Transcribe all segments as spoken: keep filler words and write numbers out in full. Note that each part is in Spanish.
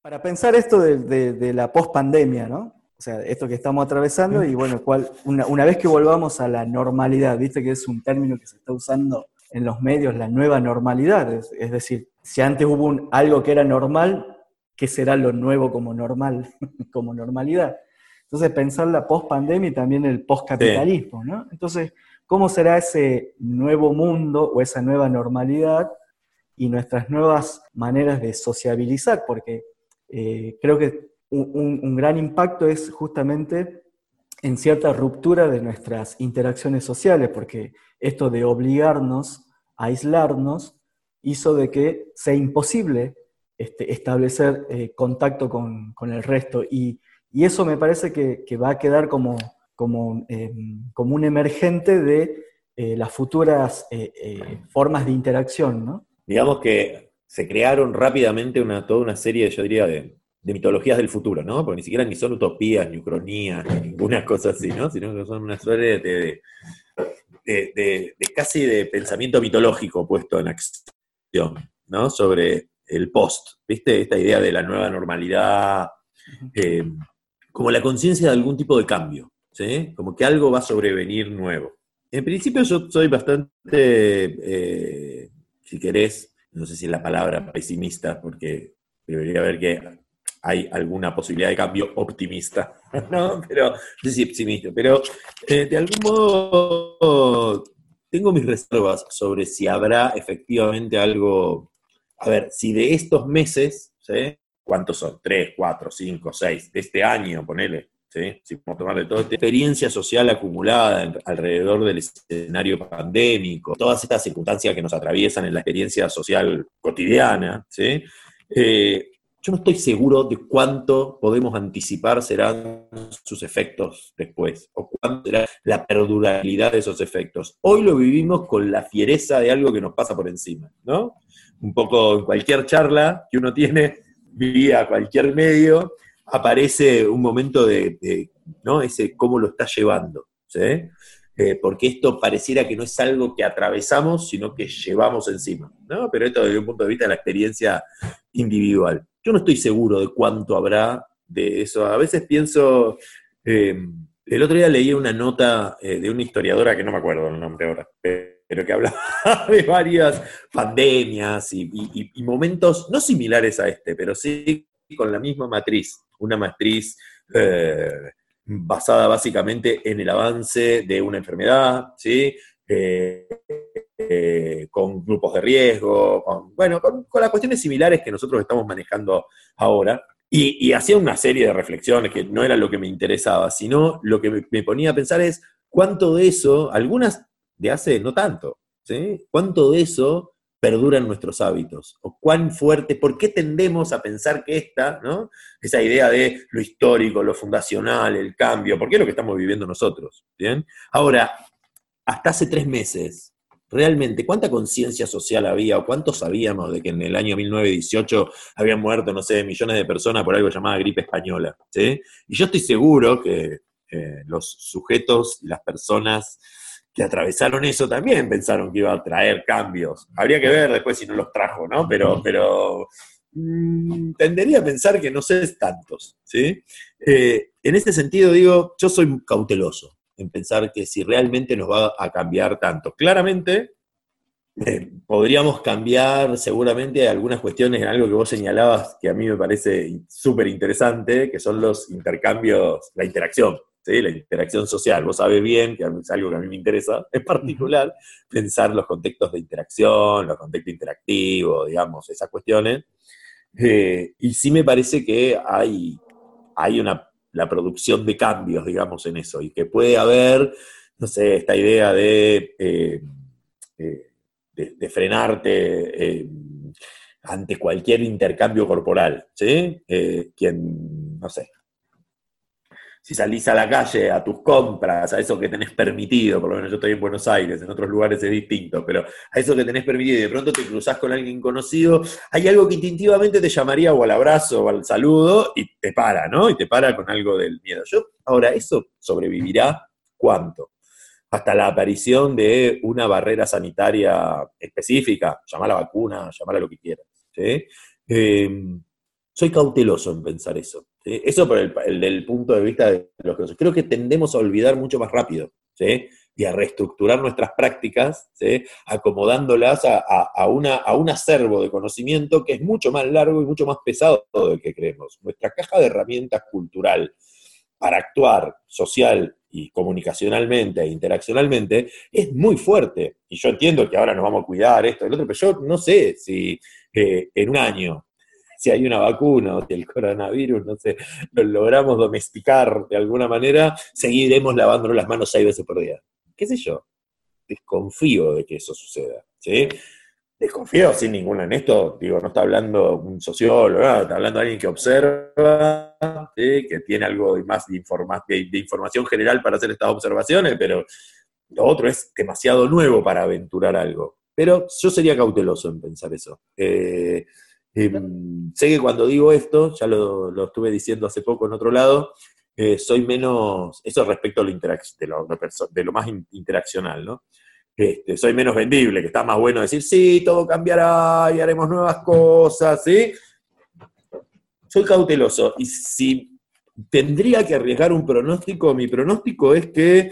Para pensar esto de, de, de la pospandemia, ¿no? O sea, esto que estamos atravesando y bueno, cuál, una, una vez que volvamos a la normalidad, viste que es un término que se está usando en los medios, la nueva normalidad, es, es decir, si antes hubo un, algo que era normal, ¿qué será lo nuevo como normal, como normalidad? Entonces pensar la pospandemia y también el Sí. poscapitalismo, ¿no? Entonces, ¿cómo será ese nuevo mundo o esa nueva normalidad y nuestras nuevas maneras de sociabilizar? Porque eh, creo que un, un, gran impacto es justamente en cierta ruptura de nuestras interacciones sociales, porque esto de obligarnos a aislarnos hizo de que sea imposible este, establecer eh, contacto con, con, el resto. Y, y, eso me parece que, que va a quedar como, como, eh, como un emergente de eh, las futuras eh, eh, formas de interacción, ¿no? Digamos que se crearon rápidamente una, toda una serie, yo diría, de, de mitologías del futuro, ¿no? Porque ni siquiera ni son utopías, ni ucronías, ni ninguna cosa así, ¿no? Sino que son una serie de, de, de, de casi de pensamiento mitológico puesto en acción, ¿no? Sobre el post, ¿viste? Esta idea de la nueva normalidad, eh, como la conciencia de algún tipo de cambio, ¿sí? Como que algo va a sobrevenir nuevo. En principio yo soy bastante, eh, si querés, no sé si es la palabra pesimista, porque debería ver que hay alguna posibilidad de cambio optimista, ¿no? Pero, no sé si optimista, pero eh, de algún modo tengo mis reservas sobre si habrá efectivamente algo, a ver, si de estos meses, ¿sí? ¿Cuántos son? Tres, cuatro, cinco, seis, de este año, ponele, ¿sí? Si podemos tomarle toda esta experiencia social acumulada en, alrededor del escenario pandémico, todas estas circunstancias que nos atraviesan en la experiencia social cotidiana, ¿sí? Eh, yo no estoy seguro de cuánto podemos anticipar serán sus efectos después, o cuánto será la perdurabilidad de esos efectos. Hoy lo vivimos con la fiereza de algo que nos pasa por encima, ¿no? Un poco en cualquier charla que uno tiene, vía cualquier medio, aparece un momento de, de ¿no? Ese cómo lo está llevando, ¿sí? Eh, porque esto pareciera que no es algo que atravesamos, sino que llevamos encima, ¿no? Pero esto desde un punto de vista de la experiencia individual. Yo no estoy seguro de cuánto habrá de eso. A veces pienso, eh, el otro día leí una nota eh, de una historiadora que no me acuerdo el nombre ahora, pero que hablaba de varias pandemias y, y, y momentos no similares a este, pero sí con la misma matriz, una matriz eh, basada básicamente en el avance de una enfermedad, ¿sí? Eh, eh, con grupos de riesgo, con, bueno, con, con, las cuestiones similares que nosotros estamos manejando ahora. Y, y hacía una serie de reflexiones que no era lo que me interesaba, sino lo que me, me ponía a pensar es cuánto de eso, algunas de hace no tanto, ¿sí? ¿Cuánto de eso perdura en nuestros hábitos? ¿O cuán fuerte, por qué tendemos a pensar que esta, ¿no? Esa idea de lo histórico, lo fundacional, el cambio, ¿por qué es lo que estamos viviendo nosotros? ¿Bien? Ahora, hasta hace tres meses, realmente, ¿cuánta conciencia social había o cuánto sabíamos de que en el año mil novecientos dieciocho habían muerto, no sé, millones de personas por algo llamada gripe española? ¿Sí? Y yo estoy seguro que eh, los sujetos y las personas que atravesaron eso también pensaron que iba a traer cambios. Habría que ver después si no los trajo, ¿no? Pero, pero mmm, tendería a pensar que no sé tantos, ¿sí? Eh, en ese sentido digo, yo soy cauteloso en pensar que si realmente nos va a cambiar tanto. Claramente, eh, podríamos cambiar seguramente algunas cuestiones en algo que vos señalabas que a mí me parece súper interesante, que son los intercambios, la interacción, ¿sí? La interacción social. Vos sabés bien, que es algo que a mí me interesa en Uh -huh. particular, pensar los contextos de interacción, los contextos interactivos, digamos, esas cuestiones. Eh, y sí me parece que hay, hay una, la producción de cambios, digamos, en eso, y que puede haber, no sé, esta idea de, eh, eh, de, de, frenarte eh, ante cualquier intercambio corporal, ¿sí? Eh, quien, no sé, si salís a la calle, a tus compras, a eso que tenés permitido, por lo menos yo estoy en Buenos Aires, en otros lugares es distinto, pero a eso que tenés permitido y de pronto te cruzás con alguien conocido, hay algo que instintivamente te llamaría o al abrazo o al saludo y te para, ¿no? Y te para con algo del miedo. Yo, ahora, ¿eso sobrevivirá cuánto? Hasta la aparición de una barrera sanitaria específica, llamar la vacuna, llamar a lo que quieras, ¿sí? Eh, soy cauteloso en pensar eso. ¿Sí? Eso por el, el, el punto de vista de los que creo que tendemos a olvidar mucho más rápido, ¿sí? Y a reestructurar nuestras prácticas, ¿sí? Acomodándolas a, a, a, una, a un acervo de conocimiento que es mucho más largo y mucho más pesado del que creemos. Nuestra caja de herramientas cultural para actuar social y comunicacionalmente e interaccionalmente es muy fuerte. Y yo entiendo que ahora nos vamos a cuidar esto y el otro, pero yo no sé si eh, en un año, si hay una vacuna o si el coronavirus, no sé, lo logramos domesticar de alguna manera, seguiremos lavándonos las manos seis veces por día. ¿Qué sé yo? Desconfío de que eso suceda, ¿sí? Desconfío sin ninguna en esto, digo, no está hablando un sociólogo, ¿no? Está hablando alguien que observa, ¿sí? Que tiene algo más de, informa de, de información general para hacer estas observaciones, pero lo otro es demasiado nuevo para aventurar algo. Pero yo sería cauteloso en pensar eso. Eh, eh, sé que cuando digo esto, ya lo, lo estuve diciendo hace poco en otro lado, eh, soy menos, eso respecto a lo, de lo, de lo más interaccional, ¿no? Este, soy menos vendible, que está más bueno decir, sí, todo cambiará y haremos nuevas cosas, ¿sí? Soy cauteloso, y si tendría que arriesgar un pronóstico, mi pronóstico es que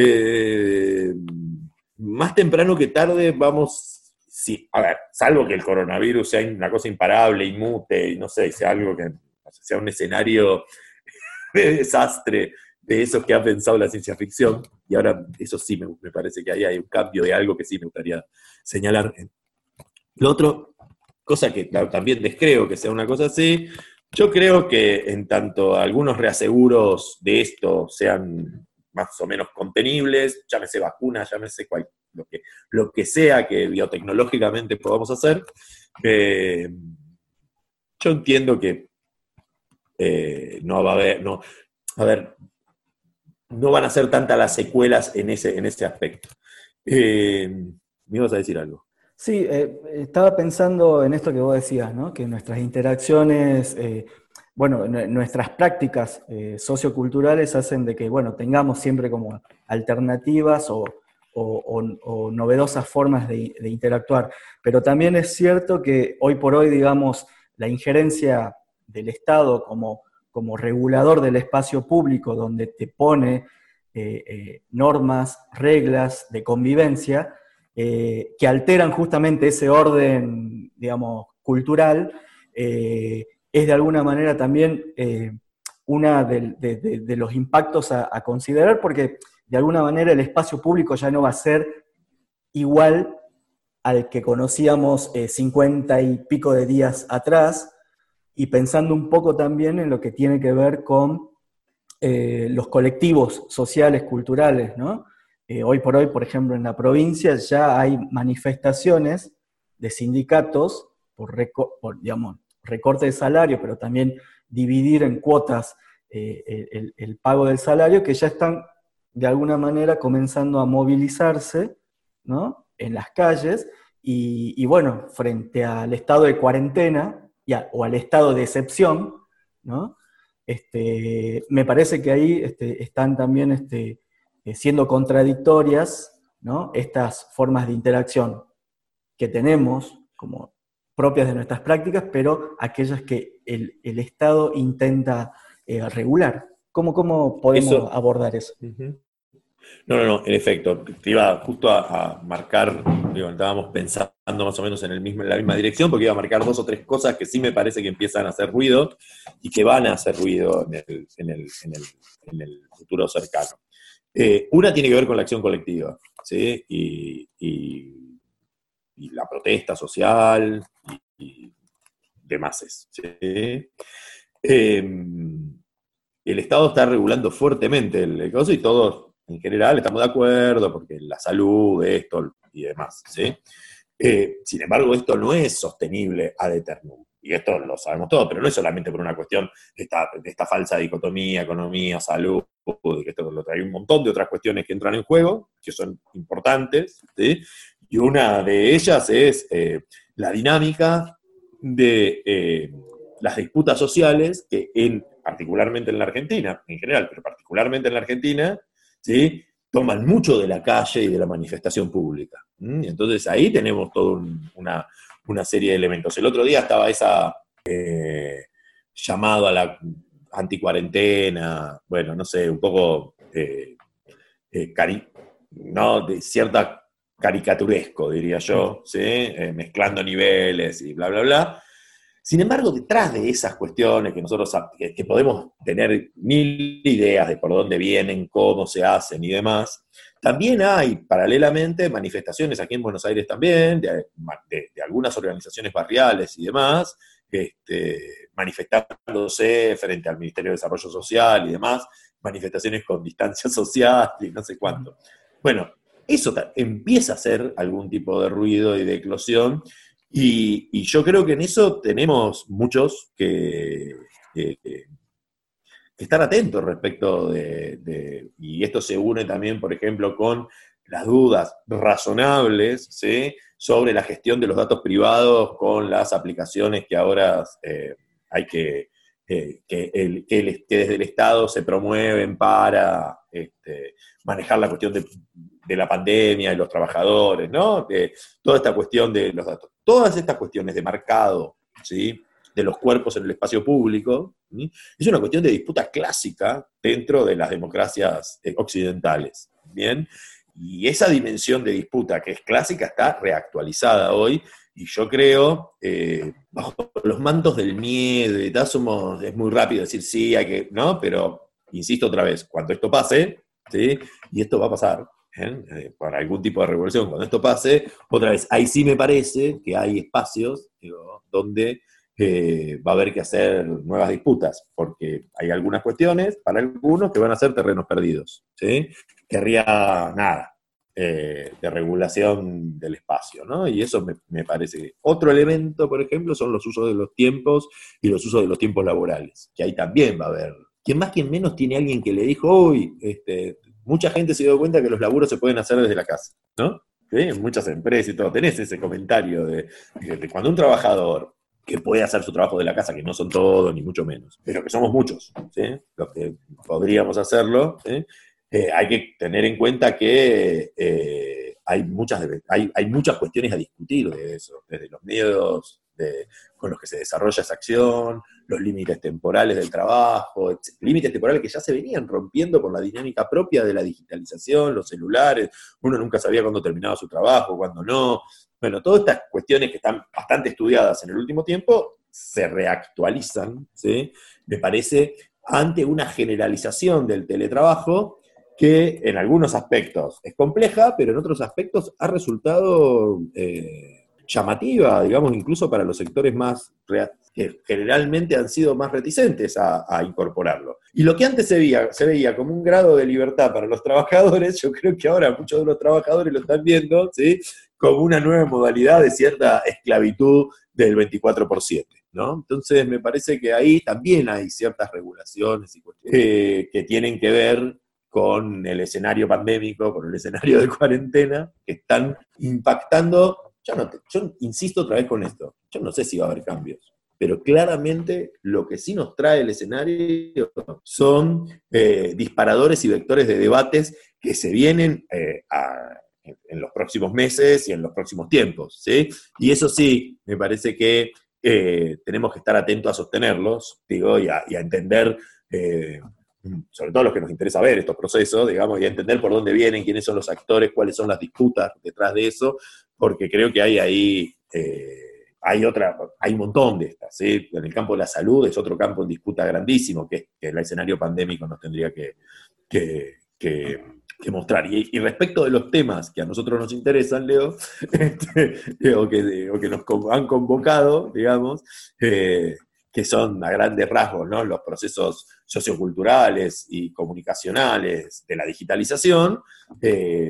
eh, más temprano que tarde vamos, sí, a ver, salvo que el coronavirus sea una cosa imparable y mute, y no sé, sea algo que sea un escenario de desastre, de esos que ha pensado la ciencia ficción, y ahora eso sí me, me parece que ahí hay un cambio de algo que sí me gustaría señalar. Lo otro, cosa que también descreo que sea una cosa así, yo creo que en tanto algunos reaseguros de esto sean más o menos contenibles, llámese vacunas, llámese cual, lo, que, lo que sea que biotecnológicamente podamos hacer, eh, yo entiendo que eh, no va a haber, no, a ver, no van a ser tantas las secuelas en ese, en ese aspecto. Eh, ¿Me ibas a decir algo? Sí, eh, estaba pensando en esto que vos decías, ¿no? Que nuestras interacciones, eh, bueno, nuestras prácticas eh, socioculturales hacen de que, bueno, tengamos siempre como alternativas o, o, o, o novedosas formas de, de interactuar. Pero también es cierto que hoy por hoy, digamos, la injerencia del Estado como, como regulador del espacio público, donde te pone eh, eh, normas, reglas de convivencia, Eh, que alteran justamente ese orden, digamos, cultural, eh, es de alguna manera también eh, uno de, de, de los impactos a, a considerar, porque de alguna manera el espacio público ya no va a ser igual al que conocíamos eh, cincuenta y pico de días atrás, y pensando un poco también en lo que tiene que ver con eh, los colectivos sociales, culturales, ¿no? Eh, hoy por hoy, por ejemplo, en la provincia ya hay manifestaciones de sindicatos por, reco por digamos, recorte de salario, pero también dividir en cuotas eh, el, el pago del salario, que ya están de alguna manera comenzando a movilizarse, ¿no? En las calles, y, y bueno, frente al estado de cuarentena y a, o al estado de excepción, ¿no? Este, me parece que ahí este, están también este, siendo contradictorias, ¿no? Estas formas de interacción que tenemos como propias de nuestras prácticas, pero aquellas que el, el Estado intenta eh, regular. ¿Cómo, cómo podemos Eso, abordar eso? uh-huh. No, no, no, en efecto, te iba justo a, a marcar, digo, estábamos pensando más o menos en, el mismo, en la misma dirección, porque iba a marcar dos o tres cosas que sí me parece que empiezan a hacer ruido y que van a hacer ruido en el, en el, en el, en el futuro cercano. Eh, una tiene que ver con la acción colectiva, ¿sí? Y, y, y la protesta social y, y demás, ¿sí? Eh, el Estado está regulando fuertemente el caso y todos en general estamos de acuerdo porque la salud, esto y demás, ¿sí? Eh, sin embargo, esto no es sostenible ad eternum. Y esto lo sabemos todos, pero no es solamente por una cuestión de esta, de esta falsa dicotomía, economía, salud, que esto lo trae un montón de otras cuestiones que entran en juego, que son importantes, ¿sí? Y una de ellas es eh, la dinámica de eh, las disputas sociales que en, particularmente en la Argentina, en general, pero particularmente en la Argentina, ¿sí? Toman mucho de la calle y de la manifestación pública. ¿Mm? Entonces ahí tenemos toda un, una, una serie de elementos. El otro día estaba esa, eh, llamado a la anticuarentena, bueno, no sé, un poco eh, eh, cari no, de cierta caricaturesco, diría yo, ¿sí? Eh, mezclando niveles y bla, bla, bla. Sin embargo, detrás de esas cuestiones que nosotros que, que podemos tener mil ideas de por dónde vienen, cómo se hacen y demás, también hay paralelamente manifestaciones aquí en Buenos Aires también, de, de, de algunas organizaciones barriales y demás, este, manifestándose frente al Ministerio de Desarrollo Social y demás, manifestaciones con distancia social y no sé cuánto. Bueno, eso empieza a hacer algún tipo de ruido y de eclosión, y, y yo creo que en eso tenemos muchos que, que, que estar atentos respecto de, de, y esto se une también, por ejemplo, con las dudas razonables, ¿sí?, sobre la gestión de los datos privados con las aplicaciones que ahora eh, hay que, eh, que, el, que, el, que desde el Estado se promueven para este, manejar la cuestión de, de la pandemia y los trabajadores, ¿no? De toda esta cuestión de los datos. Todas estas cuestiones de marcado, ¿sí?, de los cuerpos en el espacio público, ¿sí?, es una cuestión de disputa clásica dentro de las democracias eh, occidentales, ¿bien? Y esa dimensión de disputa que es clásica está reactualizada hoy, y yo creo, eh, bajo los mantos del miedo y tal, somos, es muy rápido decir sí, hay que, ¿no? Pero, insisto otra vez, cuando esto pase, ¿sí?, y esto va a pasar, ¿eh? Eh, por algún tipo de revolución, cuando esto pase, otra vez, ahí sí me parece que hay espacios, digo, donde Eh, va a haber que hacer nuevas disputas, porque hay algunas cuestiones, para algunos, que van a ser terrenos perdidos, ¿sí? Querría nada eh, de regulación del espacio, ¿no? Y eso me, me parece. Otro elemento, por ejemplo, son los usos de los tiempos y los usos de los tiempos laborales, que ahí también va a haber. Quien más, quien menos, tiene alguien que le dijo, uy, este, mucha gente se dio cuenta que los laburos se pueden hacer desde la casa, ¿no? ¿Sí? En muchas empresas y todo. Tenés ese comentario de, de cuando un trabajador que puede hacer su trabajo de la casa, que no son todos, ni mucho menos, pero que somos muchos, ¿sí?, los que podríamos hacerlo, ¿sí?, eh, hay que tener en cuenta que eh, hay, muchas, hay, hay muchas cuestiones a discutir de eso, desde los medios de, con los que se desarrolla esa acción, los límites temporales del trabajo, límites temporales que ya se venían rompiendo por la dinámica propia de la digitalización, los celulares, uno nunca sabía cuándo terminaba su trabajo, cuándo no. Bueno, todas estas cuestiones que están bastante estudiadas en el último tiempo se reactualizan, ¿sí?, me parece, ante una generalización del teletrabajo que en algunos aspectos es compleja, pero en otros aspectos ha resultado eh, llamativa, digamos, incluso para los sectores más que generalmente han sido más reticentes a, a incorporarlo. Y lo que antes se veía, se veía como un grado de libertad para los trabajadores, yo creo que ahora muchos de los trabajadores lo están viendo, ¿sí?, como una nueva modalidad de cierta esclavitud del veinticuatro por siete, ¿no? Entonces me parece que ahí también hay ciertas regulaciones y cuestiones eh, que tienen que ver con el escenario pandémico, con el escenario de cuarentena, que están impactando. Yo, no te, yo insisto otra vez con esto, yo no sé si va a haber cambios, pero claramente lo que sí nos trae el escenario son eh, disparadores y vectores de debates que se vienen eh, a, en los próximos meses y en los próximos tiempos, ¿sí? Y eso sí, me parece que eh, tenemos que estar atentos a sostenerlos, digo, y a, y a entender, eh, sobre todo los que nos interesa ver estos procesos, digamos, y a entender por dónde vienen, quiénes son los actores, cuáles son las disputas detrás de eso, porque creo que hay ahí, eh, hay otra, hay un montón de estas, ¿sí? En el campo de la salud es otro campo en disputa grandísimo, que, que el escenario pandémico nos tendría que, que, que, que mostrar. Y, y respecto de los temas que a nosotros nos interesan, Leo, este, o, que, o que nos han convocado, digamos, eh, que son a grandes rasgos, ¿no?, los procesos socioculturales y comunicacionales de la digitalización, eh,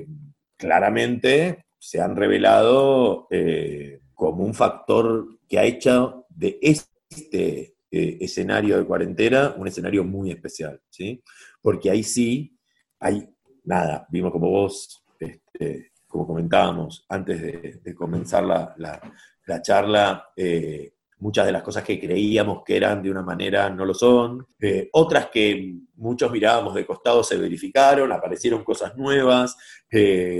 claramente se han revelado eh, como un factor que ha hecho de este eh, escenario de cuarentena un escenario muy especial, ¿sí? Porque ahí sí hay nada, vimos como vos, este, como comentábamos antes de, de comenzar la, la, la charla, eh, muchas de las cosas que creíamos que eran de una manera no lo son, eh, otras que muchos mirábamos de costado se verificaron, aparecieron cosas nuevas, eh,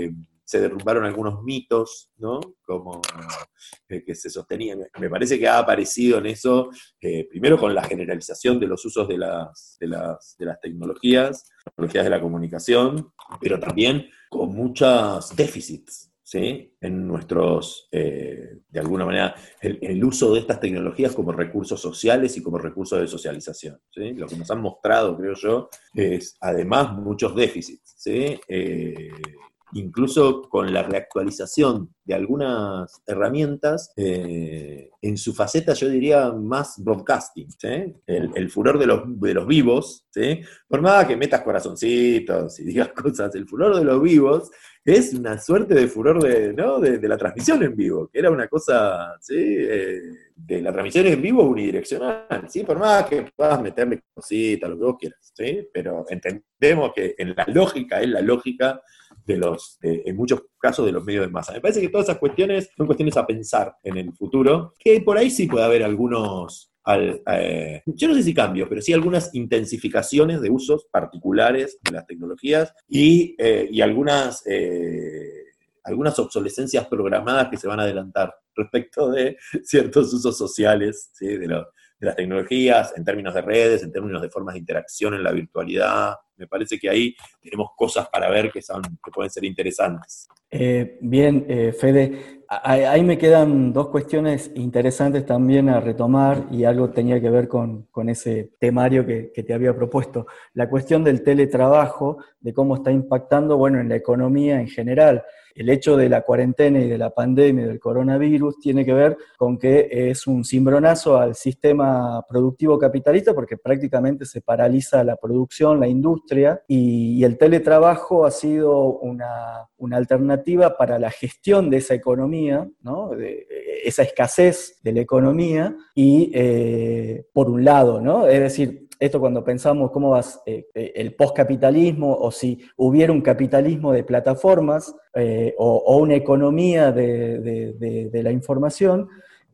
se derrumbaron algunos mitos, ¿no? Como eh, que se sostenían. Me parece que ha aparecido en eso, eh, primero con la generalización de los usos de las, de las, de las tecnologías, tecnologías de la comunicación, pero también con muchos déficits. ¿Sí? En nuestros, eh, de alguna manera, el, el uso de estas tecnologías como recursos sociales y como recursos de socialización. ¿Sí? Lo que nos han mostrado, creo yo, es además muchos déficits. ¿Sí? Eh, incluso con la reactualización de algunas herramientas, eh, en su faceta, yo diría, más broadcasting, ¿sí? El, el furor de los, de los vivos, ¿sí? Por más que metas corazoncitos y digas cosas, el furor de los vivos es una suerte de furor de, ¿no? de, de la transmisión en vivo, que era una cosa, ¿sí? Eh, de la transmisión en vivo unidireccional, ¿sí? Por más que puedas meterle cositas, lo que vos quieras, ¿sí? Pero entendemos que en la lógica es la lógica de los, de, en muchos casos, de los medios de masa. Me parece que todas esas cuestiones son cuestiones a pensar en el futuro, que por ahí sí puede haber algunos, al, eh, yo no sé si cambios, pero sí algunas intensificaciones de usos particulares de las tecnologías y, eh, y algunas, eh, algunas obsolescencias programadas que se van a adelantar respecto de ciertos usos sociales, ¿sí? de, lo, de las tecnologías, en términos de redes, en términos de formas de interacción en la virtualidad. Me parece que ahí tenemos cosas para ver que, son, que pueden ser interesantes. Eh, bien, eh, Fede, ahí, ahí me quedan dos cuestiones interesantes también a retomar y algo tenía que ver con, con ese temario que, que te había propuesto. La cuestión del teletrabajo, de cómo está impactando, bueno, en la economía en general. El hecho de la cuarentena y de la pandemia del coronavirus tiene que ver con que es un cimbronazo al sistema productivo capitalista porque prácticamente se paraliza la producción, la industria, y, y el teletrabajo ha sido una, una alternativa para la gestión de esa economía, ¿no? de, esa escasez de la economía, y eh, por un lado, ¿no? Es decir, esto cuando pensamos cómo va eh, el postcapitalismo, o si hubiera un capitalismo de plataformas, eh, o, o una economía de, de, de, de la información,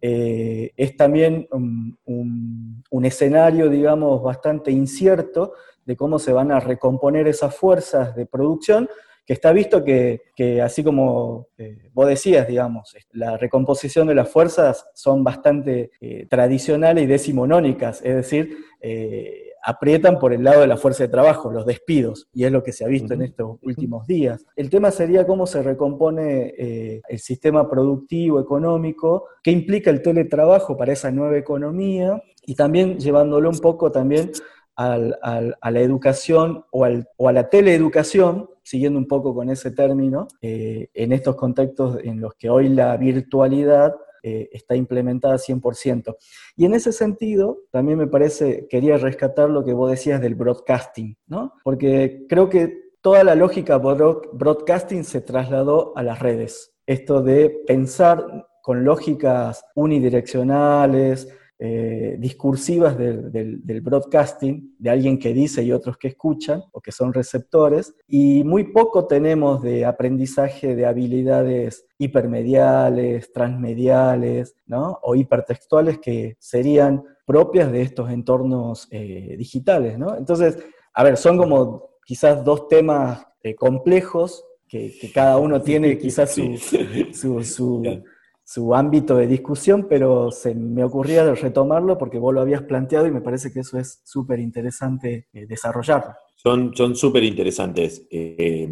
eh, es también un, un, un escenario, digamos, bastante incierto de cómo se van a recomponer esas fuerzas de producción, que está visto que, que así como eh, vos decías, digamos, la recomposición de las fuerzas son bastante eh, tradicionales y decimonónicas, es decir, eh, aprietan por el lado de la fuerza de trabajo, los despidos, y es lo que se ha visto uh-huh. en estos últimos días. El tema sería cómo se recompone eh, el sistema productivo, económico, qué implica el teletrabajo para esa nueva economía, y también llevándolo un poco también Al, al, a la educación o, al, o a la teleeducación, siguiendo un poco con ese término, eh, en estos contextos en los que hoy la virtualidad eh, está implementada cien por ciento. Y en ese sentido, también me parece, quería rescatar lo que vos decías del broadcasting, ¿no? Porque creo que toda la lógica broadcasting se trasladó a las redes. Esto de pensar con lógicas unidireccionales, Eh, discursivas del, del, del broadcasting, de alguien que dice y otros que escuchan o que son receptores, y muy poco tenemos de aprendizaje de habilidades hipermediales, transmediales, ¿no? o hipertextuales que serían propias de estos entornos eh, digitales, ¿no? Entonces, a ver, son como quizás dos temas eh, complejos que, que cada uno tiene quizás su... Sí. su, su yeah. su ámbito de discusión, pero se me ocurría retomarlo porque vos lo habías planteado y me parece que eso es súper interesante eh, desarrollarlo. Son son súper interesantes eh,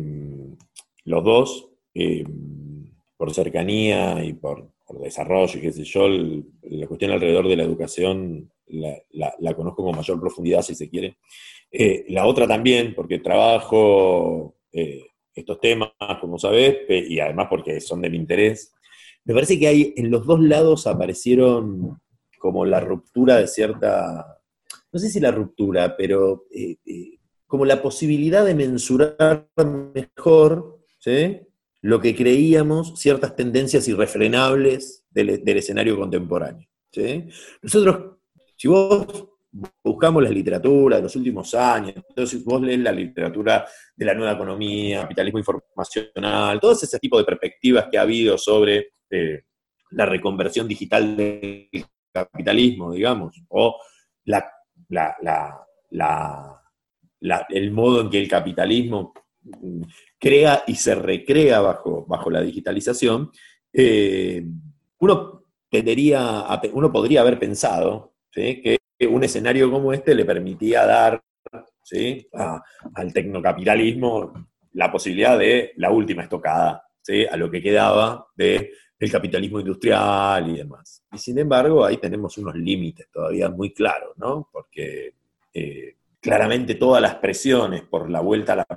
los dos, eh, por cercanía y por, por desarrollo y qué sé yo, el, la cuestión alrededor de la educación la, la, la conozco con mayor profundidad, si se quiere. Eh, la otra también, porque trabajo eh, estos temas, como sabés, y además porque son de mi interés. Me parece que hay, en los dos lados aparecieron como la ruptura de cierta, no sé si la ruptura, pero eh, eh, como la posibilidad de mensurar mejor, ¿sí?, lo que creíamos ciertas tendencias irrefrenables del, del escenario contemporáneo, ¿sí? Nosotros, si vos buscamos la literatura de los últimos años, entonces vos lees la literatura de la nueva economía, capitalismo informacional, todo ese tipo de perspectivas que ha habido sobre eh, la reconversión digital del capitalismo, digamos, o la, la, la, la, la, el modo en que el capitalismo crea y se recrea bajo, bajo la digitalización, eh, uno, tendería a, uno podría haber pensado, ¿sí?, que un escenario como este le permitía dar, ¿sí?, a, al tecnocapitalismo la posibilidad de la última estocada, ¿sí?, a lo que quedaba de, del capitalismo industrial y demás. Y sin embargo, ahí tenemos unos límites todavía muy claros, ¿no? Porque eh, claramente todas las presiones por la vuelta a la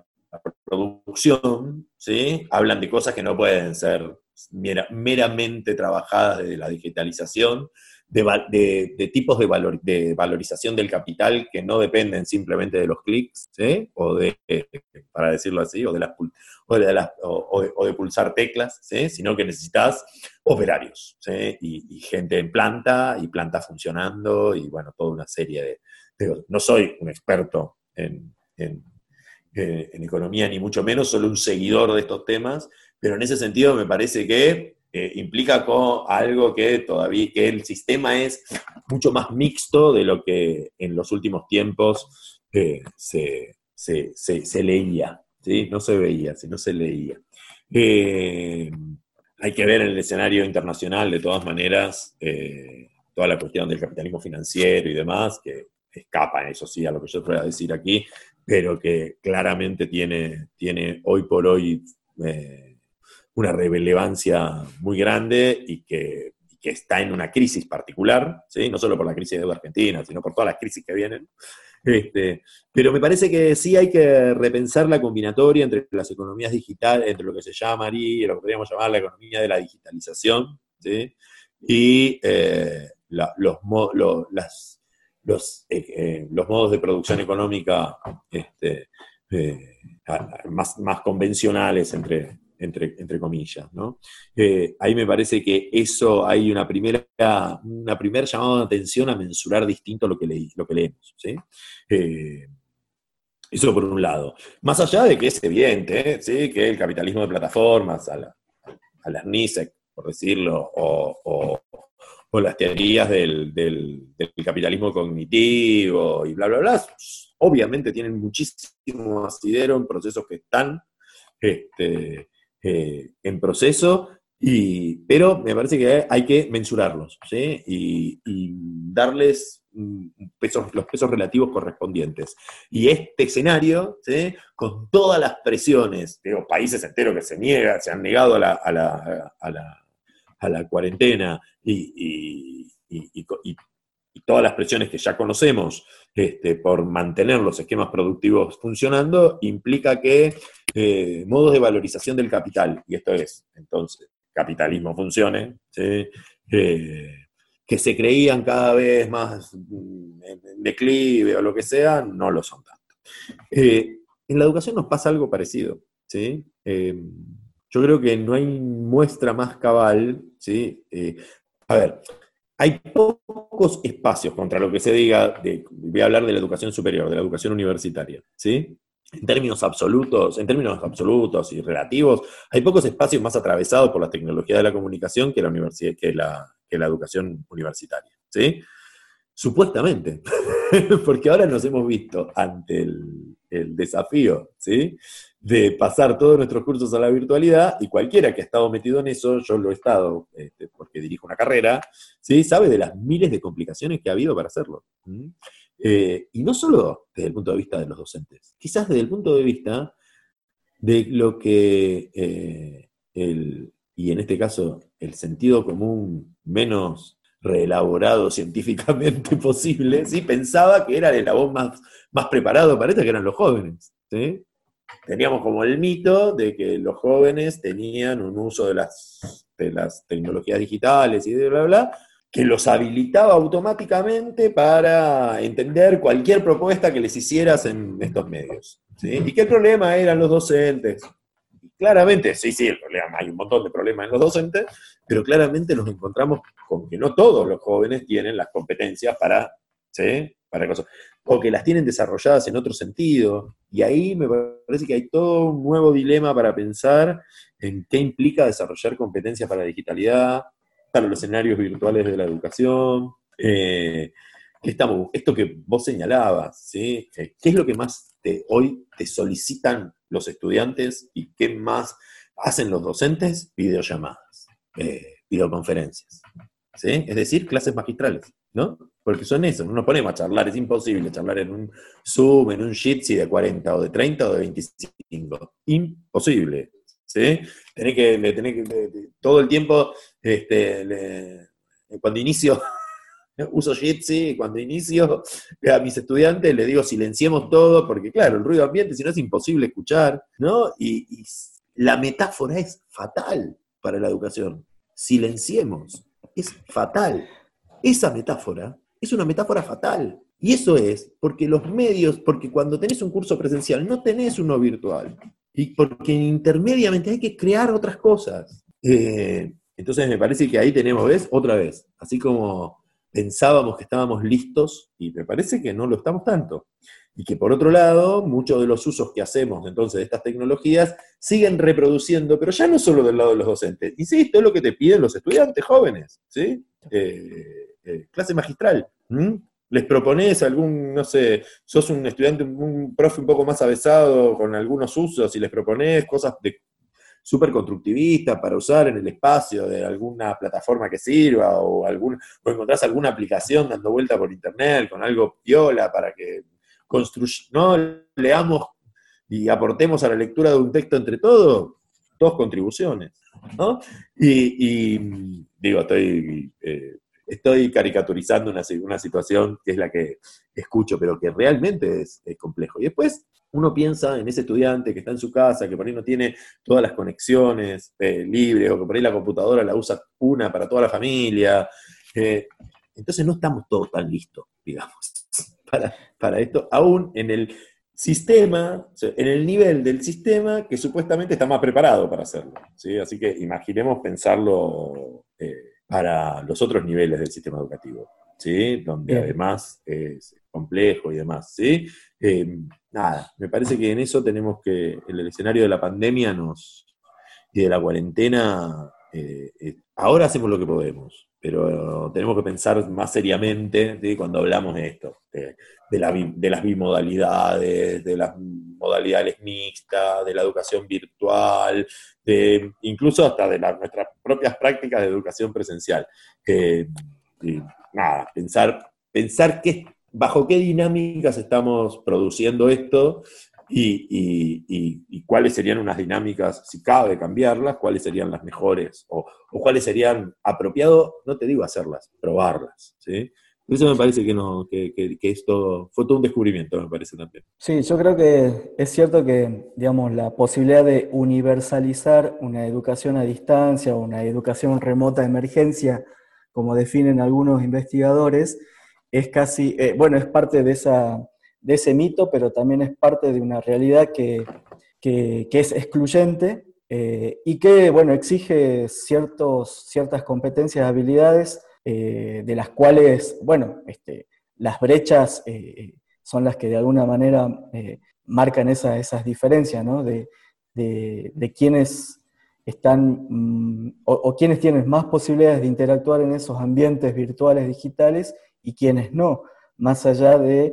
producción, ¿sí?, hablan de cosas que no pueden ser mera, meramente trabajadas desde la digitalización, de, de, de tipos de, valor, de valorización del capital que no dependen simplemente de los clics, ¿sí?, o de, para decirlo así, o de, las, o de, las, o de, o de pulsar teclas, ¿sí?, sino que necesitas operarios, ¿sí?, y, y gente en planta, y planta funcionando, y bueno, toda una serie de... de no soy un experto en... en en economía, ni mucho menos, solo un seguidor de estos temas, pero en ese sentido me parece que eh, implica con algo que todavía, que el sistema es mucho más mixto de lo que en los últimos tiempos eh, se, se, se, se leía, ¿sí? No se veía, sino se leía. Eh, hay que ver en el escenario internacional, de todas maneras, eh, toda la cuestión del capitalismo financiero y demás, que escapa, eso sí, a lo que yo te voy a decir aquí, pero que claramente tiene, tiene hoy por hoy eh, una relevancia muy grande y que, y que está en una crisis particular, ¿sí?, no solo por la crisis de deuda argentina, sino por todas las crisis que vienen. Este, pero me parece que sí hay que repensar la combinatoria entre las economías digitales, entre lo que se llamaría, lo que podríamos llamar la economía de la digitalización, ¿sí?, y eh, la, los, los, las Los, eh, eh, los modos de producción económica este, eh, más, más convencionales, entre, entre, entre comillas, ¿no? Eh, ahí me parece que eso hay una primera, una primera llamada de atención a mensurar distinto lo que, le, lo que leemos, ¿sí? Eh, eso por un lado. Más allá de que es evidente, ¿eh?, ¿sí?, que el capitalismo de plataformas, a, la, a las NISEC, por decirlo, o, o o las teorías del, del, del capitalismo cognitivo y bla, bla, bla, obviamente tienen muchísimo asidero en procesos que están este, eh, en proceso, y, pero me parece que hay que mensurarlos, ¿sí?, y, y darles pesos, los pesos relativos correspondientes. Y este escenario, ¿sí?, con todas las presiones, digo, países enteros que se niegan, se han negado a la, a la, a la a la cuarentena y, y, y, y, y todas las presiones que ya conocemos este, por mantener los esquemas productivos funcionando, implica que eh, modos de valorización del capital, y esto es, entonces, capitalismo funcione, ¿sí?, eh, que se creían cada vez más en, en declive o lo que sea, no lo son tanto. Eh, en la educación nos pasa algo parecido, ¿sí? Eh, Yo creo que no hay muestra más cabal, ¿sí? Eh, a ver, hay pocos espacios contra lo que se diga, de, voy a hablar de la educación superior, de la educación universitaria, ¿sí? En términos absolutos, en términos absolutos y relativos, hay pocos espacios más atravesados por la tecnología de la comunicación que la, universidad, que la, que la educación universitaria, ¿sí? Supuestamente, porque ahora nos hemos visto ante el, el desafío, ¿sí?, de pasar todos nuestros cursos a la virtualidad, y cualquiera que ha estado metido en eso, yo lo he estado, este, porque dirijo una carrera, ¿sí?, sabe de las miles de complicaciones que ha habido para hacerlo. ¿Mm? Eh, y no solo desde el punto de vista de los docentes, quizás desde el punto de vista de lo que, eh, el, y en este caso, el sentido común menos reelaborado científicamente posible, ¿sí?, pensaba que era el eslabón más, más preparado para esto, que eran los jóvenes, ¿sí? Teníamos como el mito de que los jóvenes tenían un uso de las, de las tecnologías digitales y de bla, bla, que los habilitaba automáticamente para entender cualquier propuesta que les hicieras en estos medios, ¿sí? Y que el problema eran los docentes. Claramente, sí, sí, el problema, hay un montón de problemas en los docentes, pero claramente nos encontramos con que no todos los jóvenes tienen las competencias para, ¿sí?, para cosas, o que las tienen desarrolladas en otro sentido, y ahí me parece que hay todo un nuevo dilema para pensar en qué implica desarrollar competencias para la digitalidad, para los escenarios virtuales de la educación, eh, ¿Qué estamos, esto que vos señalabas, ¿sí? ¿Qué es lo que más te, hoy te solicitan los estudiantes y qué más hacen los docentes? Videollamadas, eh, videoconferencias, ¿sí? Es decir, clases magistrales, ¿no? Porque son eso, no nos ponemos a charlar, es imposible charlar en un Zoom, en un Jitsi de cuarenta o de treinta o de veinticinco. Imposible, ¿sí? Tenés que, le tenés que le- le- todo el tiempo, este, le- cuando inicio, uso Jitsi, y cuando inicio a mis estudiantes les digo silenciemos todo, porque claro, el ruido ambiente, si no es imposible escuchar, ¿no? Y, y la metáfora es fatal para la educación. Silenciemos, es fatal. Esa metáfora es una metáfora fatal. Y eso es porque los medios, porque cuando tenés un curso presencial no tenés uno virtual. Y porque intermediamente hay que crear otras cosas. Eh, entonces me parece que ahí tenemos, ¿ves? Otra vez, así como pensábamos que estábamos listos, y me parece que no lo estamos tanto. Y que por otro lado, muchos de los usos que hacemos entonces de estas tecnologías siguen reproduciendo, pero ya no solo del lado de los docentes. Insisto, es lo que te piden los estudiantes jóvenes, ¿sí? Eh, eh, clase magistral. ¿Mm? Les propones algún, no sé, sos un estudiante, un profe un poco más avesado con algunos usos y les propones cosas de súper constructivista para usar en el espacio de alguna plataforma que sirva o, algún, o encontrás alguna aplicación dando vuelta por internet con algo piola para que construy- no leamos y aportemos a la lectura de un texto entre todos, dos contribuciones, ¿no? Y, y, digo, estoy, eh, estoy caricaturizando una, una situación que es la que escucho, pero que realmente es, es complejo. Y después uno piensa en ese estudiante que está en su casa, que por ahí no tiene todas las conexiones eh, libres, o que por ahí la computadora la usa una para toda la familia. Eh, entonces no estamos todos tan listos, digamos, para, para esto, aún en el sistema, o sea, en el nivel del sistema que supuestamente está más preparado para hacerlo, ¿sí? Así que imaginemos pensarlo eh, para los otros niveles del sistema educativo, ¿sí? Donde Bien. además es complejo y demás, ¿sí? Eh, nada, me parece que en eso tenemos que, en el escenario de la pandemia nos, y de la cuarentena, eh, eh, ahora hacemos lo que podemos, pero tenemos que pensar más seriamente, ¿sí? Cuando hablamos de esto, de, de, la, de las bimodalidades, de las modalidades mixtas, de la educación virtual, de, incluso hasta de la, nuestras propias prácticas de educación presencial. Eh, y nada, pensar, pensar qué, bajo qué dinámicas estamos produciendo esto y, y, y, y cuáles serían unas dinámicas, si cabe cambiarlas, cuáles serían las mejores o, o cuáles serían apropiado, no te digo hacerlas, probarlas, ¿sí? Eso me parece que, no, que, que, que esto fue todo un descubrimiento, me parece también. Sí, yo creo que es cierto que, digamos, la posibilidad de universalizar una educación a distancia o una educación remota de emergencia, como definen algunos investigadores, es casi, eh, bueno, es parte de, esa, de ese mito, pero también es parte de una realidad que, que, que es excluyente eh, y que, bueno, exige ciertos, ciertas competencias, habilidades, eh, de las cuales, bueno, este, las brechas eh, son las que de alguna manera eh, marcan esa, esas diferencias, ¿no? De, de, de quienes están mmm, o, o quienes tienen más posibilidades de interactuar en esos ambientes virtuales digitales y quienes no, más allá de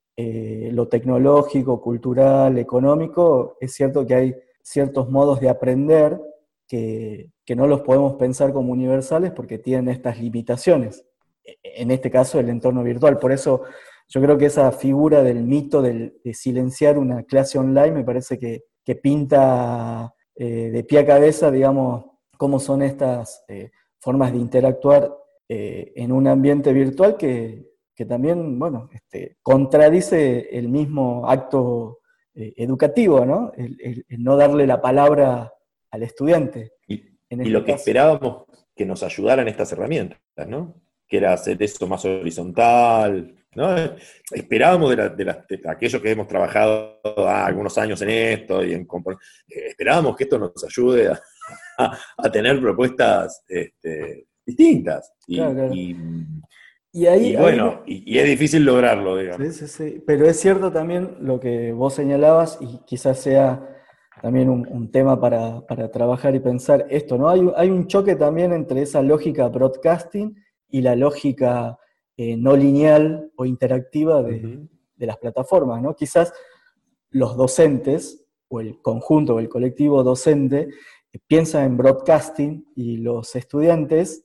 eh, lo tecnológico, cultural, económico. Es cierto que hay ciertos modos de aprender que, que no los podemos pensar como universales porque tienen estas limitaciones. En este caso, el entorno virtual. Por eso yo creo que esa figura del mito del, de silenciar una clase online me parece que, que pinta eh, de pie a cabeza, digamos, cómo son estas eh, formas de interactuar eh, en un ambiente virtual que, que también, bueno, este, contradice el mismo acto eh, educativo, ¿no? El, el, el no darle la palabra al estudiante, Y, en y este lo que caso. esperábamos que nos ayudaran estas herramientas, ¿no? Que era hacer eso más horizontal, ¿no? Esperábamos de, la, de, la, de aquellos que hemos trabajado ah, algunos años en esto, y en eh, esperábamos que esto nos ayude a, a, a tener propuestas este, distintas. Claro, Y, claro. y, Y ahí, y ahí bueno, y, y es difícil lograrlo, sí, digamos. sí, sí. Pero es cierto también lo que vos señalabas, y quizás sea también un, un tema para, para trabajar y pensar esto, ¿no? Hay, un- hay un choque también entre esa lógica broadcasting y la lógica eh, no lineal o interactiva de, Ujú. de las plataformas, ¿no? Quizás los docentes, o el conjunto, o el colectivo docente, eh, piensa en broadcasting y los estudiantes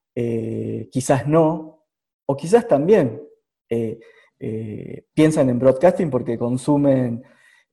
eh, quizás no, o quizás también eh, eh, piensan en broadcasting porque consumen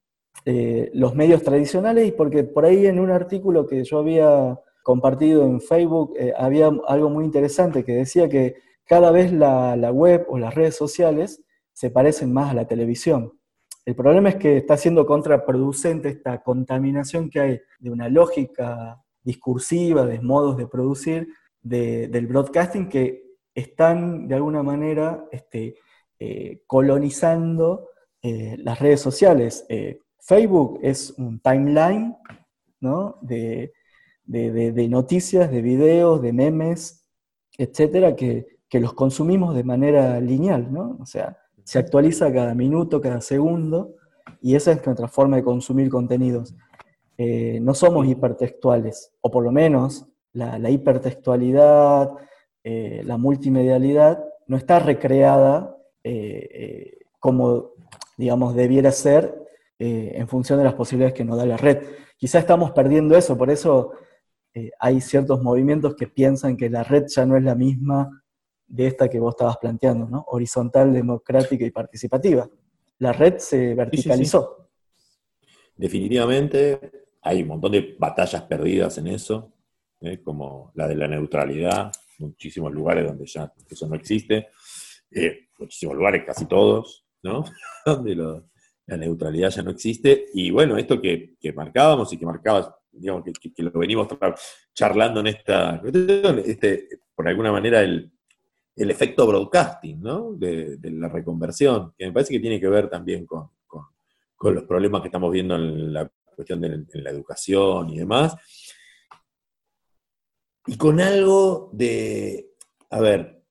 eh, los medios tradicionales y porque por ahí en un artículo que yo había compartido en Facebook eh, había algo muy interesante que decía que cada vez la, la web o las redes sociales se parecen más a la televisión. El problema es que está siendo contraproducente esta contaminación que hay de una lógica discursiva, de modos de producir, de, del broadcasting que están de alguna manera este, eh, colonizando eh, las redes sociales. Eh, Facebook es un timeline, ¿no? de, de, de, de noticias, de videos, de memes, etcétera, que, que los consumimos de manera lineal, ¿no? O sea, se actualiza cada minuto, cada segundo, y esa es nuestra forma de consumir contenidos. Eh, no somos Sí. hipertextuales, o por lo menos la, la hipertextualidad, eh, la multimedialidad, no está recreada eh, eh, como, digamos, debiera ser eh, en función de las posibilidades que nos da la red. Quizá estamos perdiendo eso, por eso eh, hay ciertos movimientos que piensan que la red ya no es la misma de esta que vos estabas planteando, ¿no? Horizontal, democrática y participativa. La red se Sí, sí, sí. verticalizó. Definitivamente hay un montón de batallas perdidas en eso, ¿eh? Como la de la neutralidad, muchísimos lugares donde ya eso no existe, eh, muchísimos lugares, casi todos, ¿no? Donde lo- la neutralidad ya no existe, y bueno, esto que, que marcábamos y que marcabas, digamos, que, que- que lo venimos tra- charlando en esta cuestión, este, por alguna manera el, el efecto broadcasting, ¿no? De, de la reconversión, que me parece que tiene que ver también con, con- con los problemas que estamos viendo en la cuestión de en la educación y demás, y con algo de, a ver,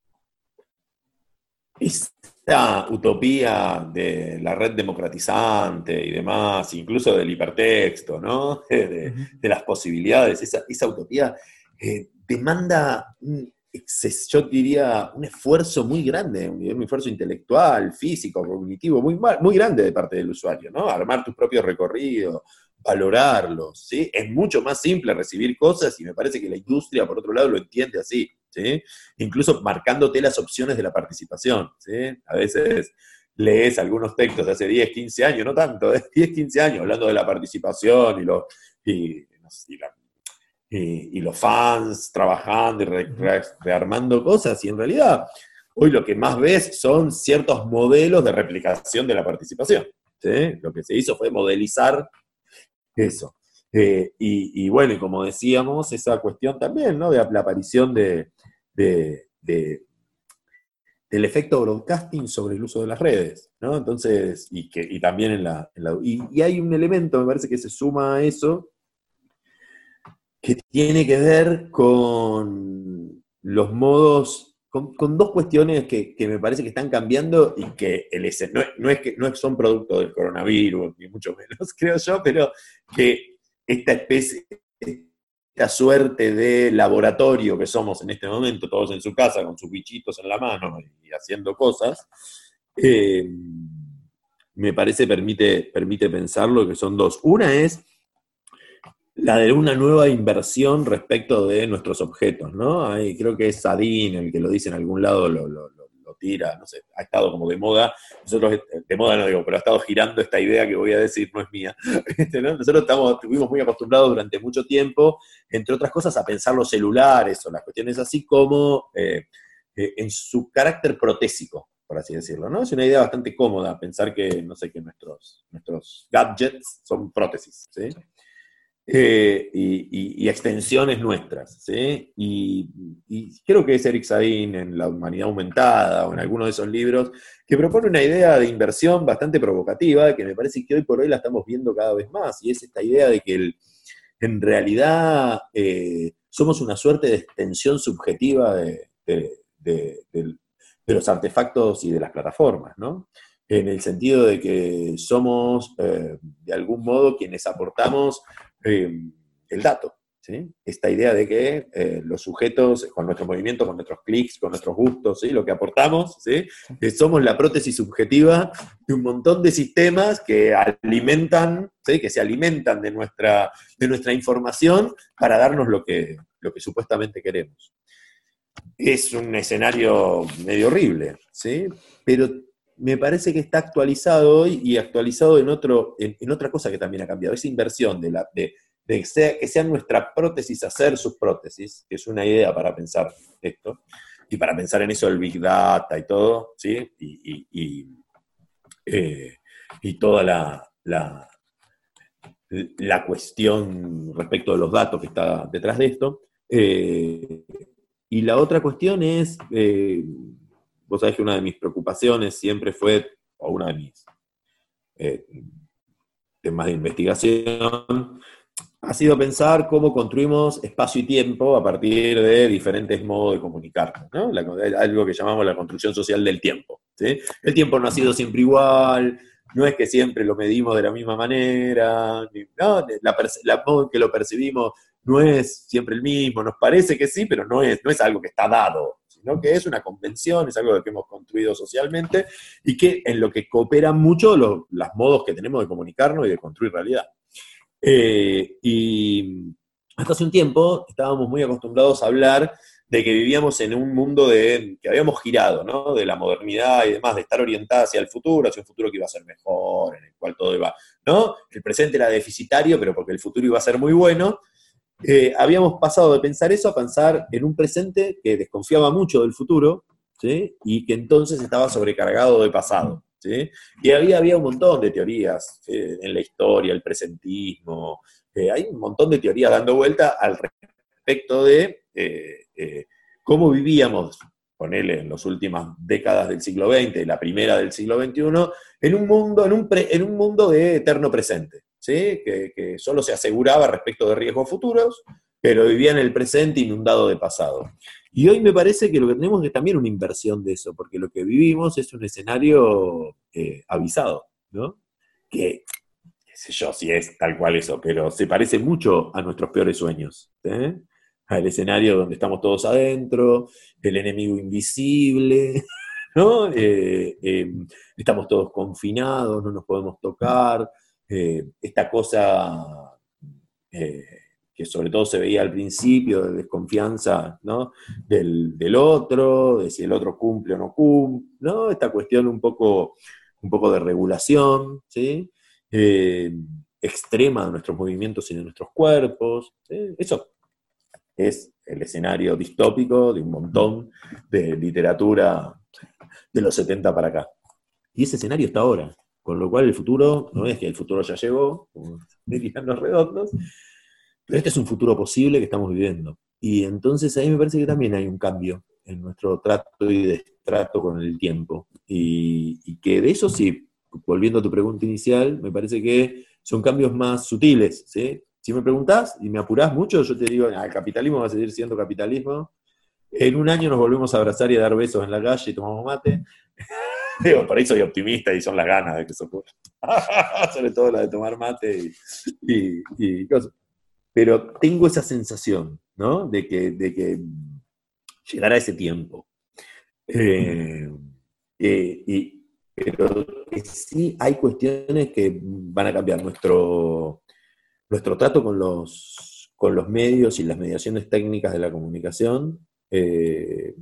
esta utopía de la red democratizante y demás, incluso del hipertexto, ¿no? De, de- Uh-huh. de las posibilidades, esa, esa utopía eh, demanda un exces- yo diría, un esfuerzo muy grande, un, un esfuerzo intelectual, físico, cognitivo, muy, mal- muy grande de parte del usuario, ¿no? Armar tus propios recorridos, valorarlos, ¿sí? Es mucho más simple recibir cosas y me parece que la industria, por otro lado, lo entiende así, ¿sí? Incluso marcándote las opciones de la participación, ¿sí? A veces lees algunos textos de hace diez, quince años, no tanto, ¿eh? diez, quince años, hablando de la participación y, lo, y, y la y, y los fans trabajando y re, Uh-huh. re, rearmando cosas, y en realidad hoy lo que más ves son ciertos modelos de replicación de la participación, ¿sí? Lo que se hizo fue modelizar eso. Eh, y, y, bueno, y como decíamos, esa cuestión también, ¿no? De la aparición de, de, de, del efecto broadcasting sobre el uso de las redes, ¿no? Entonces, y, que, y también en la... En la y, y hay un elemento, me parece, que se suma a eso, que tiene que ver con los modos, con, con dos cuestiones que, que, me parece que están cambiando y que el, no, no, es que no son producto del coronavirus, ni mucho menos, creo yo, pero que esta especie, esta suerte de laboratorio que somos en este momento, todos en su casa, con sus bichitos en la mano y haciendo cosas, eh, me parece permite, permite pensarlo, que son dos. Una es la de una nueva inversión respecto de nuestros objetos, ¿no? Ahí creo que es Sadin el que lo dice en algún lado, lo, lo, lo, lo tira, no sé, ha estado como de moda. Nosotros, de moda no digo, pero ha estado girando esta idea que voy a decir, no es mía. ¿No? Nosotros estamos, estuvimos muy acostumbrados durante mucho tiempo, entre otras cosas, a pensar los celulares o las cuestiones así como eh, eh, en su carácter protésico, por así decirlo, ¿no? Es una idea bastante cómoda pensar que, no sé, que nuestros, nuestros gadgets son prótesis, ¿sí? Eh, y, y, y extensiones nuestras, ¿sí? Y, y creo que es Eric Sadin en La Humanidad Aumentada o en alguno de esos libros que propone una idea de inversión bastante provocativa que me parece que hoy por hoy la estamos viendo cada vez más, y es esta idea de que el, en realidad eh, somos una suerte de extensión subjetiva de, de, de, de, de los artefactos y de las plataformas, ¿no? En el sentido de que somos, eh, de algún modo, quienes aportamos eh, el dato, ¿sí? Esta idea de que eh, los sujetos, con nuestros movimientos, con nuestros clics, con nuestros gustos, ¿sí? Lo que aportamos, ¿sí? Que somos la prótesis subjetiva de un montón de sistemas que alimentan, ¿sí? Que se alimentan de nuestra, de nuestra información para darnos lo que, lo que supuestamente queremos. Es un escenario medio horrible, ¿sí? Pero me parece que está actualizado hoy y actualizado en, otro, en, en otra cosa que también ha cambiado, esa inversión de, la, de, de que, sea, que sea nuestra prótesis hacer sus prótesis, que es una idea para pensar esto, y para pensar en eso el Big Data y todo, ¿sí? Y, y, y, eh, y toda la, la, la cuestión respecto de los datos que está detrás de esto. Eh, y la otra cuestión es, eh, vos sabés que una de mis preocupaciones siempre fue, o una de mis eh, temas de investigación, ha sido pensar cómo construimos espacio y tiempo a partir de diferentes modos de comunicarnos, ¿no? La, algo que llamamos la construcción social del tiempo, ¿sí? El tiempo no ha sido siempre igual, no es que siempre lo medimos de la misma manera, ¿no? La, la modo en que lo percibimos no es siempre el mismo, nos parece que sí, pero no es, no es algo que está dado, sino que es una convención, es algo que hemos construido socialmente y que en lo que cooperan mucho los, los modos que tenemos de comunicarnos y de construir realidad. Eh, y hasta hace un tiempo estábamos muy acostumbrados a hablar de que vivíamos en un mundo de, que habíamos girado, ¿no? De la modernidad y demás, de estar orientada hacia el futuro, hacia un futuro que iba a ser mejor, en el cual todo iba, ¿no? El presente era deficitario, pero porque el futuro iba a ser muy bueno. Eh, habíamos pasado de pensar eso a pensar en un presente que desconfiaba mucho del futuro, ¿sí? Y que entonces estaba sobrecargado de pasado, ¿sí? Y había, había un montón de teorías, ¿sí? En la historia, el presentismo, eh, hay un montón de teorías dando vuelta al respecto de eh, eh, cómo vivíamos, ponele, en las últimas décadas del siglo veinte, la primera del siglo veintiuno, en un mundo, en un, pre, en un mundo de eterno presente, ¿sí? Que, que solo se aseguraba respecto de riesgos futuros, pero vivía en el presente inundado de pasado. Y hoy me parece que lo que tenemos es también una inversión de eso, porque lo que vivimos es un escenario eh, avisado, ¿no? Que, qué sé yo si es tal cual eso, pero se parece mucho a nuestros peores sueños, ¿eh? Al escenario donde estamos todos adentro, el enemigo invisible, ¿no? Eh, eh, estamos todos confinados, no nos podemos tocar, eh, esta cosa eh, que sobre todo se veía al principio, de desconfianza, ¿no? del, del otro, de si el otro cumple o no cumple, ¿no? Esta cuestión un poco, un poco de regulación, ¿sí? Eh, extrema de nuestros movimientos y de nuestros cuerpos, ¿sí? Eso es el escenario distópico de un montón de literatura de los setenta para acá. Y ese escenario está ahora, con lo cual el futuro, no es que el futuro ya llegó, como dirían los redondos, pero este es un futuro posible que estamos viviendo. Y entonces ahí me parece que también hay un cambio en nuestro trato y destrato con el tiempo. Y, y que de eso sí, volviendo a tu pregunta inicial, me parece que son cambios más sutiles, ¿sí? Si me preguntás y me apurás mucho, yo te digo, ah, el capitalismo va a seguir siendo capitalismo. En un año nos volvemos a abrazar y a dar besos en la calle y tomamos mate. Digo, por ahí soy optimista y son las ganas de que eso ocurra. Sobre todo la de tomar mate y, y, y cosas. Pero tengo esa sensación, ¿no? De que, de que llegará ese tiempo. Eh, eh, y, pero sí hay cuestiones que van a cambiar nuestro... Nuestro trato con los, con los medios y las mediaciones técnicas de la comunicación, eh,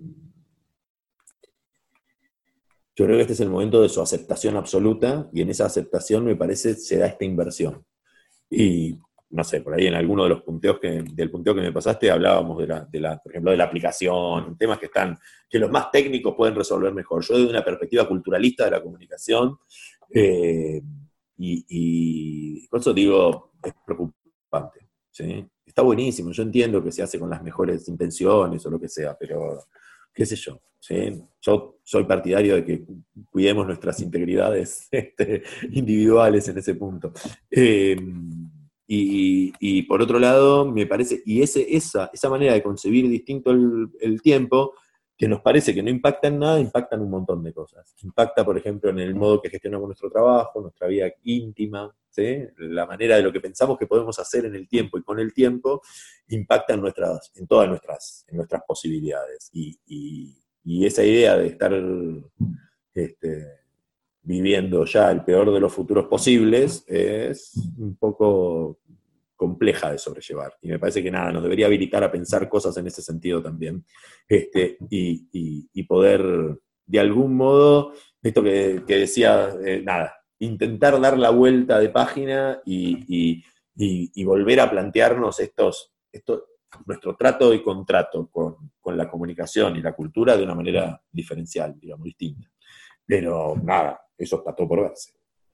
yo creo que este es el momento de su aceptación absoluta, y en esa aceptación me parece se da esta inversión. Y no sé, por ahí en alguno de los punteos que, del punteo que me pasaste hablábamos de la, de la, por ejemplo, de la aplicación, temas que están, que los más técnicos pueden resolver mejor. Yo desde una perspectiva culturalista de la comunicación, eh, y, y por eso digo, es preocupante, ¿sí? Está buenísimo, yo entiendo que se hace con las mejores intenciones o lo que sea, pero qué sé yo, ¿sí? Yo soy partidario de que cuidemos nuestras integridades este, individuales en ese punto. Eh, y, y por otro lado, me parece, y ese, esa, esa manera de concebir distinto el, el tiempo, que nos parece que no impacta en nada, impactan un montón de cosas. Impacta, por ejemplo, en el modo que gestionamos nuestro trabajo, nuestra vida íntima, ¿sí? La manera de lo que pensamos que podemos hacer en el tiempo y con el tiempo, impacta en, nuestras, en todas nuestras, en nuestras posibilidades. Y, y, y esa idea de estar este, viviendo ya el peor de los futuros posibles es un poco compleja de sobrellevar. Y me parece que nada, nos debería habilitar a pensar cosas en ese sentido también. Este, y, y, y poder, de algún modo, esto que, que decía, eh, nada, intentar dar la vuelta de página y, y, y, y volver a plantearnos estos, estos, nuestro trato y contrato con, con la comunicación y la cultura de una manera diferencial, digamos, distinta. Pero nada, eso está todo por verse.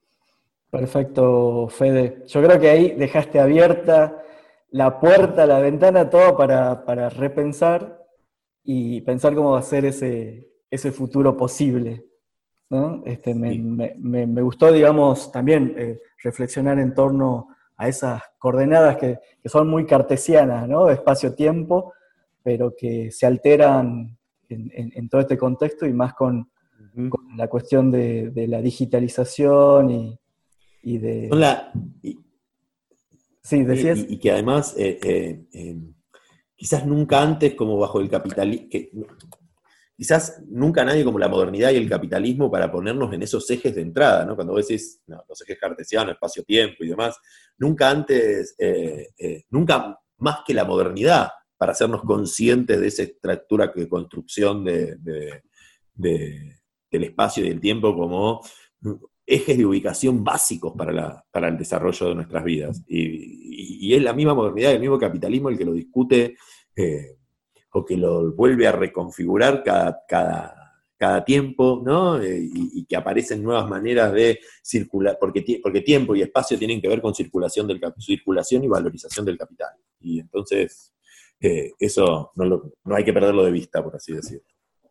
Perfecto, Fede. Yo creo que ahí dejaste abierta la puerta, la ventana, todo para, para repensar y pensar cómo va a ser ese, ese futuro posible, ¿no? Este, me, Sí. me, me, me gustó, digamos, también eh, reflexionar en torno a esas coordenadas que, que son muy cartesianas, ¿no? De espacio-tiempo, pero que se alteran en, en, en todo este contexto y más con, Uh-huh. con la cuestión de, de la digitalización y y Son de... la, y, Sí, decías. y, y que además, eh, eh, eh, quizás nunca antes, como bajo el capitalismo, quizás nunca nadie como la modernidad y el capitalismo para ponernos en esos ejes de entrada, ¿no? Cuando vos decís, no, los ejes cartesianos, espacio-tiempo y demás, nunca antes, eh, eh, nunca más que la modernidad para hacernos conscientes de esa estructura de construcción de, de, de, del espacio y del tiempo como ejes de ubicación básicos para, la, para el desarrollo de nuestras vidas. Y, y, y es la misma modernidad, el mismo capitalismo el que lo discute eh, o que lo vuelve a reconfigurar cada, cada, cada tiempo, ¿no? Eh, y, y que aparecen nuevas maneras de circular, porque, porque tiempo y espacio tienen que ver con circulación, del, circulación y valorización del capital. Y entonces, eh, eso no, lo, no hay que perderlo de vista, por así decirlo.